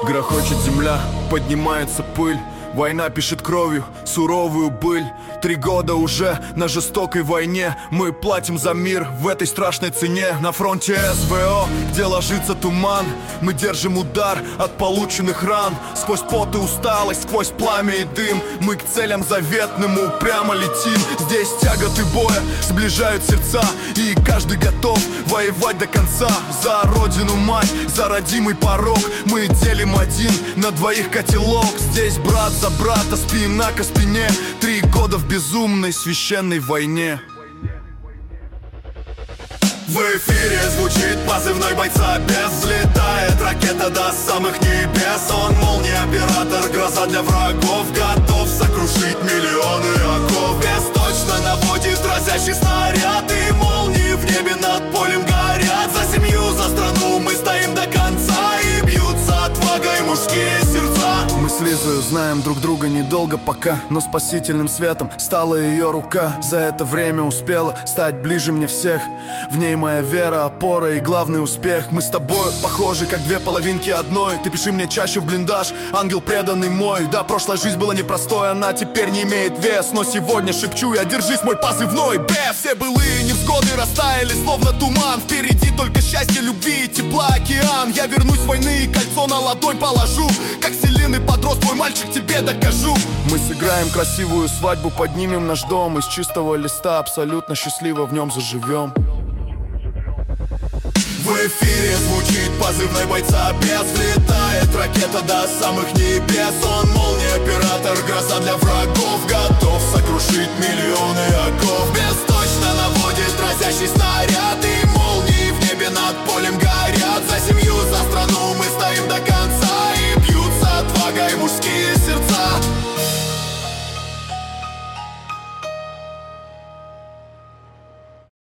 Грохочет земля, поднимается пыль. Война пишет кровью суровую быль. 3 года уже на жестокой войне. Мы платим за мир в этой страшной цене. На фронте СВО, где ложится туман, мы держим удар от полученных ран. Сквозь пот и усталость, сквозь пламя и дым, мы к целям заветным упрямо летим. Здесь тяготы боя сближают сердца, и каждый готов воевать до конца. За родину мать, за родимый порог, мы делим один на двоих котелок. Здесь брат за брата, спина к спине. 3 года в безумной священной войне. В эфире звучит позывной бойца без. Взлетает ракета до самых небес. Он молния, оператор, гроза для врагов. Готов сокрушить миллионы оков. Бесточно наводит разящий снаряд, и молнии в небе над полем горят. За семью, за страну мы стоим до конца, и бьются отвагой мужские сердца. Мы с Лизою знаем друг друга недолго пока, но спасительным светом стала ее рука. За это время успела стать ближе мне всех. В ней моя вера, опора и главный успех. Мы с тобой похожи, как 2 половинки одной. Ты пиши мне чаще в блиндаж, ангел преданный мой. Да, прошлая жизнь была непростой, она теперь не имеет вес. Но сегодня шепчу я, держись, мой позывной Б. Все былые невзгоды растаяли, словно туман. Впереди только счастье, любви и тепла океан. Я вернусь с войны и кольцо на ладонь положу. Как сильный подрос твой мальчик, тебе докажу. Мы сыграем красивую свадьбу, поднимем наш дом. Из чистого листа абсолютно счастливо в нем заживем. В эфире звучит позывной бойца без. Взлетает ракета до самых небес. Он молния, оператор, гроза для врагов. Готов сокрушить миллионы оков. Бесточно наводит разящий снаряд,